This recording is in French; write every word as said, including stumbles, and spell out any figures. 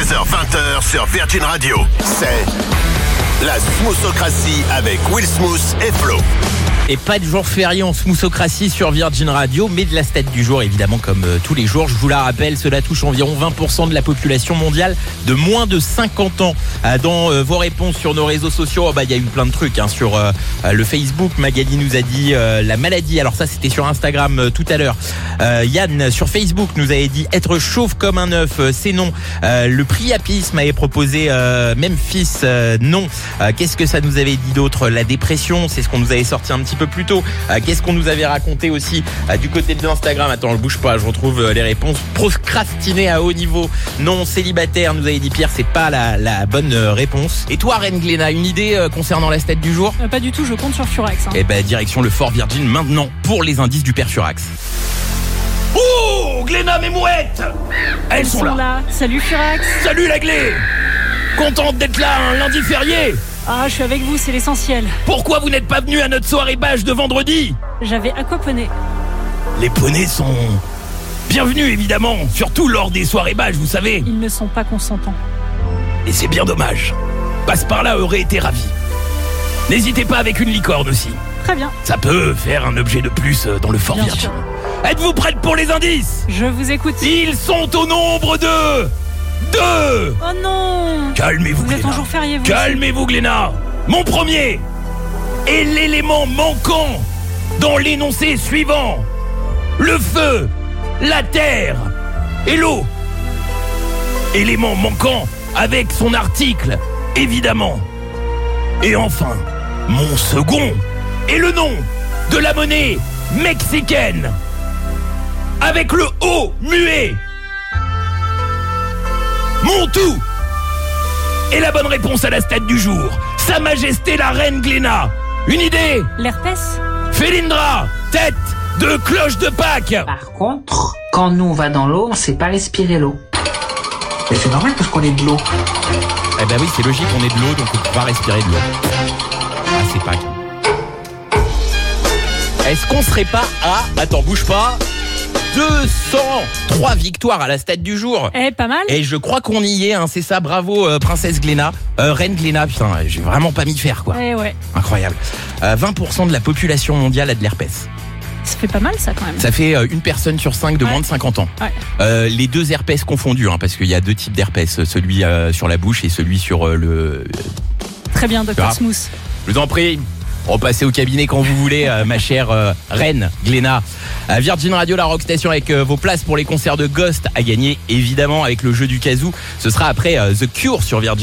seize heures vingt sur Virgin Radio. C'est la Smoothocratie avec Will Smooth et Flo. Et pas de jour férié en Smoothocratie sur Virgin Radio, mais de la stat du jour, évidemment, comme euh, tous les jours. Je vous la rappelle, cela touche environ vingt pour cent de la population mondiale de moins de cinquante ans. Euh, dans euh, vos réponses sur nos réseaux sociaux, oh, bah, y a eu plein de trucs. Hein, sur euh, le Facebook, Magali nous a dit euh, la maladie. Alors ça, c'était sur Instagram euh, tout à l'heure. Euh, Yann, sur Facebook, nous avait dit être chauve comme un œuf, euh, c'est non. Euh, le priapisme avait proposé euh, Memphis, euh, non. Euh, qu'est-ce que ça nous avait dit d'autre? La dépression, c'est ce qu'on nous avait sorti un petit peu plus tôt. Euh, qu'est-ce qu'on nous avait raconté aussi euh, du côté de l'Instagram? Attends, je bouge pas, je retrouve euh, les réponses. Procrastiner à haut niveau, non. Célibataire, nous avait dit Pierre, c'est pas la, la bonne euh, réponse. Et toi, Reine Gléna, une idée euh, concernant la stat du jour? euh, Pas du tout, je compte sur Furax. Hein. Eh ben, direction le Fort Virgin maintenant pour les indices du père Furax. Oh, Gléna, mes mouettes, elles, Elles sont, sont là. là. Salut Furax. Salut la Glé. Contente d'être là un lundi férié. Ah, je suis avec vous, c'est l'essentiel. Pourquoi vous n'êtes pas venu à notre soirée bâche de vendredi? J'avais aquaponé. Les poneys sont bienvenus, évidemment, surtout lors des soirées bâches, vous savez. Ils ne sont pas consentants. Et c'est bien dommage. Passe par là aurait été ravi. N'hésitez pas avec une licorne aussi. Très bien. Ça peut faire un objet de plus dans le Fort Bien Virgin. sûr. Êtes-vous prête pour les indices? Je vous écoute. Ils sont au nombre de... Deux. Oh non. Calmez-vous, Vous êtes Gléna. en jour férié, vous. Calmez-vous, Gléna. Mon premier est l'élément manquant dans l'énoncé suivant. Le feu, la terre et l'eau. Élément manquant avec son article, évidemment. Et enfin, mon second est le nom de la monnaie mexicaine. Avec le O muet. Mon tout. Et la bonne réponse à la stat du jour, Sa Majesté la Reine Gléna. Une idée? L'herpès. Félindra, tête de cloche de Pâques. Par contre, quand nous on va dans l'eau, on sait pas respirer l'eau. Mais c'est normal parce qu'on est de l'eau. Eh ben oui, c'est logique, on est de l'eau, donc on peut pas respirer de l'eau. Ah, c'est Pâques. Est-ce qu'on serait pas à... Attends, bouge pas. deux cent trois victoires à la stat du jour. Eh, pas mal. Et je crois qu'on y est, hein, c'est ça, bravo euh, Princesse Gléna, euh, Reine Gléna, putain, j'ai vraiment pas m'y faire quoi. Eh ouais. Incroyable. Euh, vingt pour cent de la population mondiale a de l'herpès. Ça fait pas mal ça quand même. Ça fait euh, une personne sur cinq de Ouais. moins de cinquante ans. Ouais. Euh, les deux herpès confondus, hein, parce qu'il y a deux types d'herpès, celui euh, sur la bouche et celui sur euh, le... Très bien, docteur Ah. Smooth. Je vous en prie. Repassez au cabinet quand vous voulez, euh, ma chère euh, Reine Gléna. À Virgin Radio, la Rock Station, avec euh, vos places pour les concerts de Ghost à gagner, évidemment, avec le jeu du Kazoo. Ce sera après euh, The Cure sur Virgin.